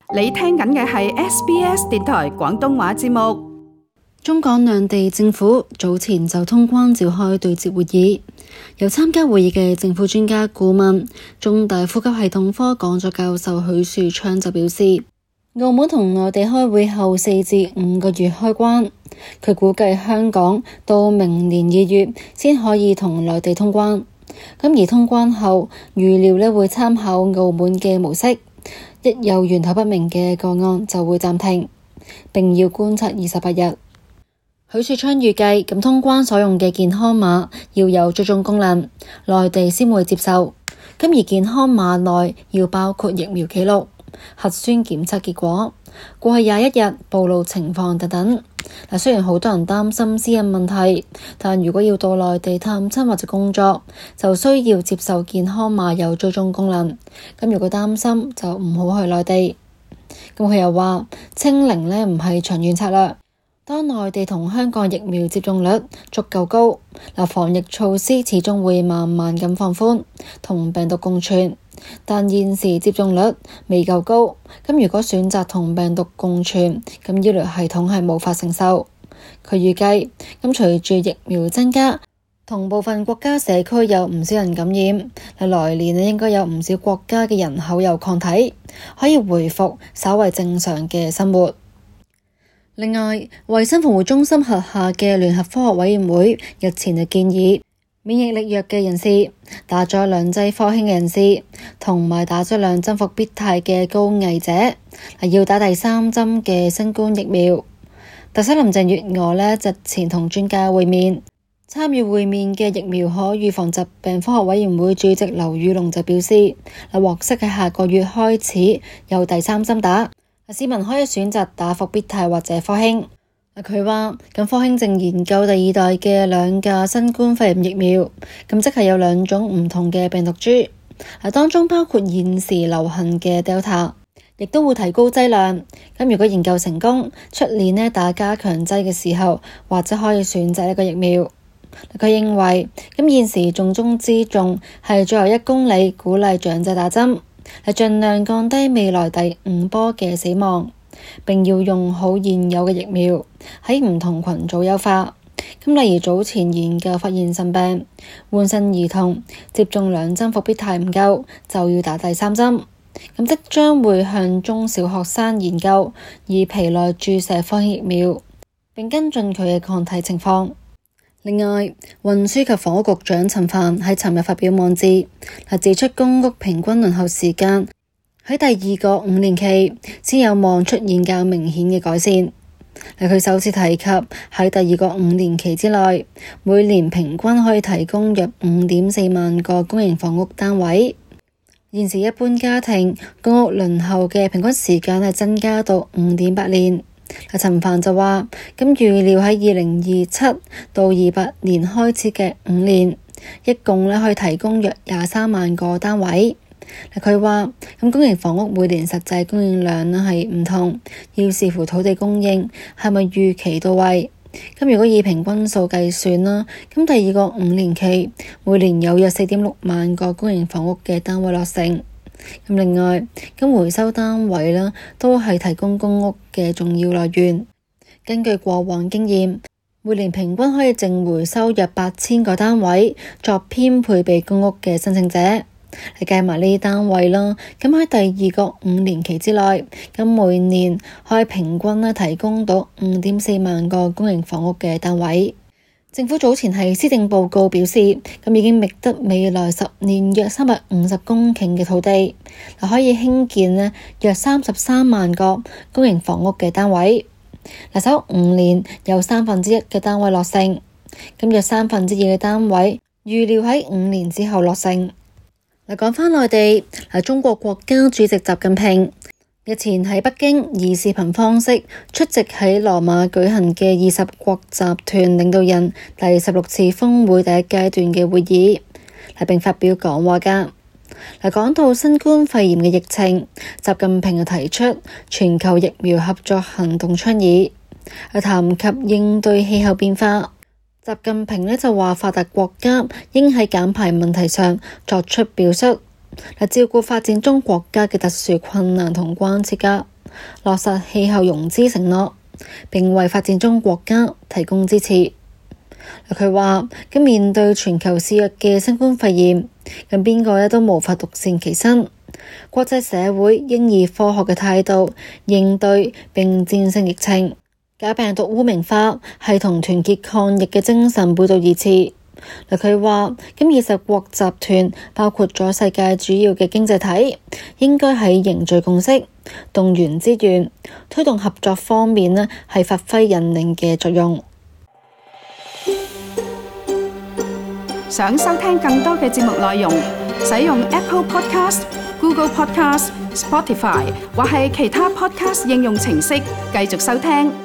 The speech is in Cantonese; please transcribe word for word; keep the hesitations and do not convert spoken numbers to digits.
你聽緊嘅係 S B S 電台廣東話節目。 中港兩地政府早前就通關召開對接會議，由參加會議嘅政府專家顧問、中大呼吸系統科講座教授許樹昌就表示，澳門同內地開會後四至五個月開關，佢估計香港到明年二月先可以同內地通關。咁而通關後，預料呢會參考澳門嘅模式，一有源頭不明嘅個案就會暫停，並要觀察二十八日。許樹昌預計咁通關所用嘅健康碼要有追蹤功能，內地先會接受。咁而健康碼內要包括疫苗記錄、核酸檢測結果、過去廿一日暴露情況等等。嗱，雖然好多人擔心私隱問題，但如果要到內地探親或者工作，就需要接受健康碼有追蹤功能。咁如果擔心，就唔好去內地。咁佢又話，清零呢唔係長遠策略。當內地同香港疫苗接種率足夠高，嗱，防疫措施始終會慢慢咁放寬，同病毒共存。但現時接種率未夠高，咁如果選擇同病毒共存，咁醫療系統係無法承受。佢預計，咁隨住疫苗增加，同部分國家社區有唔少人感染，來年應該有唔少國家嘅人口有抗體，可以回復稍為正常嘅生活。另外，衛生防護中心轄下嘅聯合科學委員會日前就建議，免疫力弱嘅人士、打咗兩劑科興嘅人士，同埋打咗兩針復必泰嘅高危者，要打第三針嘅新冠疫苗。特首林鄭月娥呢日前同專家會面，參與會面嘅疫苗可預防疾病科學委員會主席劉宇龍就表示，獲悉喺下個月開始有第三針打。市民可以選擇打復必泰或者科興。佢話咁科興正研究第二代嘅兩價新冠肺炎疫苗，咁即係有兩種唔同嘅病毒株，當中包括現時流行嘅 Delta， 亦都會提高劑量。咁如果研究成功，出年呢打加強劑嘅時候，或者可以選擇一個疫苗。佢認為咁現時重中之重係最後一公里鼓勵長者打針，係盡量降低未來第五波嘅死亡，並要用好現有嘅疫苗，喺唔同群組優化。咁例如早前研究發現腎病、換腎兒童接種兩針復必泰唔夠，就要打第三針。咁即將會向中小學生研究以皮內注射科興疫苗，並跟進佢嘅抗體情況。另外，運輸及房屋局長陳帆喺尋日發表網誌，指出公屋平均輪候時間喺第二個五年期先有望出現較明顯嘅改善。佢首次提及喺第二個五年期之內，每年平均可以提供約五點四萬個公營房屋單位。現時一般家庭公屋輪候嘅平均時間係增加到五點八年。陳帆就話，咁預料喺二零二七到二八年開始嘅五年，一共咧可以提供約廿三萬個單位。佢話咁公營房屋每年實際供應量咧係唔同，要視乎土地供應係咪預期到位。咁如果以平均數計算啦，咁第二個五年期每年有約四點六萬個公營房屋嘅單位落成。咁另外，咁回收單位啦，都係提供公屋嘅重要來源。根據過往經驗，每年平均可以淨回收約八千個單位，作編配俾公屋嘅申請者。你計埋呢啲單位啦，咁喺第二個五年期之內，咁每年可以平均咧提供到五點四萬個公營房屋嘅單位。政府早前喺施政報告表示，咁已經覓得未來十年約三百五十公頃嘅土地，可以興建咧約三十三萬個公營房屋嘅單位。嗱，首五年有三分之一嘅單位落成，咁約三分之二嘅單位預料喺五年之後落成。嗱，講返內地，嗱，中國國家主席習近平日前喺北京以視頻方式出席喺羅馬舉行嘅二十國集團領導人第十六次峰會第一階段嘅會議，並發表講話㗎。講到新冠肺炎嘅疫情，習近平又提出全球疫苗合作行動倡議，談及應對氣候變化。習近平呢就話，發達國家應喺減排問題上作出表率，照顧發展中國家嘅特殊困難同關切㗎。 落實氣候融資承諾，並為發展中國家提供支持。佢話：咁面對全球肆虐嘅新冠肺炎，咁邊個咧都無法獨善其身。國際社會應以科學嘅態度應對並戰勝疫情。假病毒污名化係同團結抗疫嘅精神背道而馳。佢話：咁二十國集團包括咗世界主要嘅經濟體，應該喺凝聚共識、動員資源、推動合作方面呢係發揮引領嘅作用。 想收聽更多嘅節目內容，使用 Apple Podcast、Google Podcast、Spotify 或係其他 Podcast 應用程式繼續收聽。